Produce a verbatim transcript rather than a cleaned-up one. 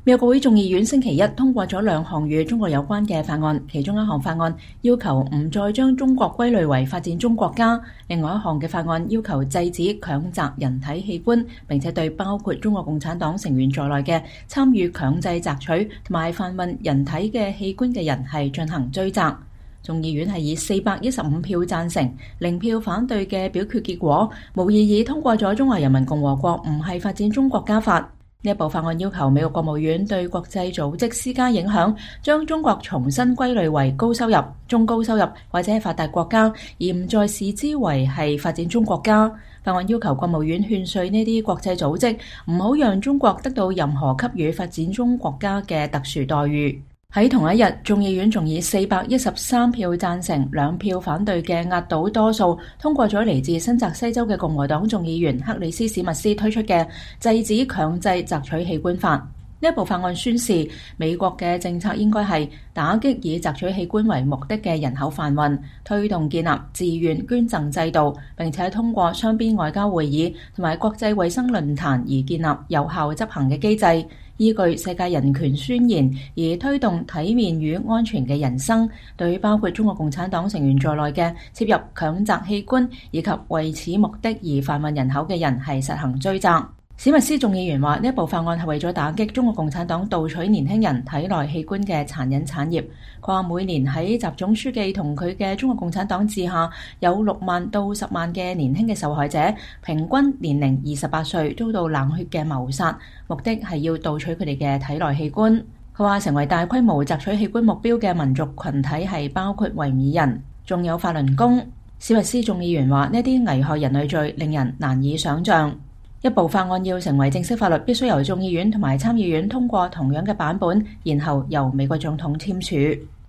美國國會眾議院星期一通過咗兩項與中國有關嘅法案，其中一項法案要求唔再將中國歸類為發展中國家，另外一項嘅法案要求制止強摘人體器官，並且對包括中國共產黨成員在內嘅參與強制摘取同埋販運人體嘅器官嘅人係進行追責。眾議院係以四百一十五票贊成、零票反對嘅表決結果，無異議通過咗《中華人民共和國唔係發展中國家法》。呢一部法案要求美國國務院對國際組織施加影響，將中國重新歸類為高收入、中高收入或者係發達國家，而唔再視之為係發展中國家。法案要求國務院勸說呢啲國際組織唔好讓中國得到任何給予發展中國家嘅特殊待遇。喺同一日，眾議院仲以四百一十三票贊成、兩票反對嘅壓倒多數，通過咗嚟自新澤西州嘅共和黨眾議員克里斯史密斯推出嘅制止強制摘取器官法。呢一部法案宣示，美國嘅政策應該係打擊以摘取器官為目的嘅人口販運，推動建立自願捐贈制度，並且通過雙邊外交會議同埋國際衛生論壇而建立有效執行嘅機制。依據世界人權宣言而推動體面與安全嘅人生，對包括中國共產黨成員在內嘅切入強摘器官以及為此目的而販運人口嘅人係實行追責。史密斯眾議員話，呢一部法案係為咗打擊中國共產黨盜取年輕人體內器官嘅殘忍產業。佢話每年喺習總書記同佢嘅中國共產黨治下，有六萬到十萬嘅年輕嘅受害者，平均年齡二十八歲，遭到冷血嘅謀殺，目的係要盜取佢哋嘅體內器官。佢話成為大規模摘取器官目標嘅民族群體係包括維吾爾人，仲有法輪功。史密斯眾議員話，呢啲危害人類罪令人難以想像。一部法案要成為正式法律，必須由眾議院同埋參議院通過同樣嘅版本，然後由美國總統簽署。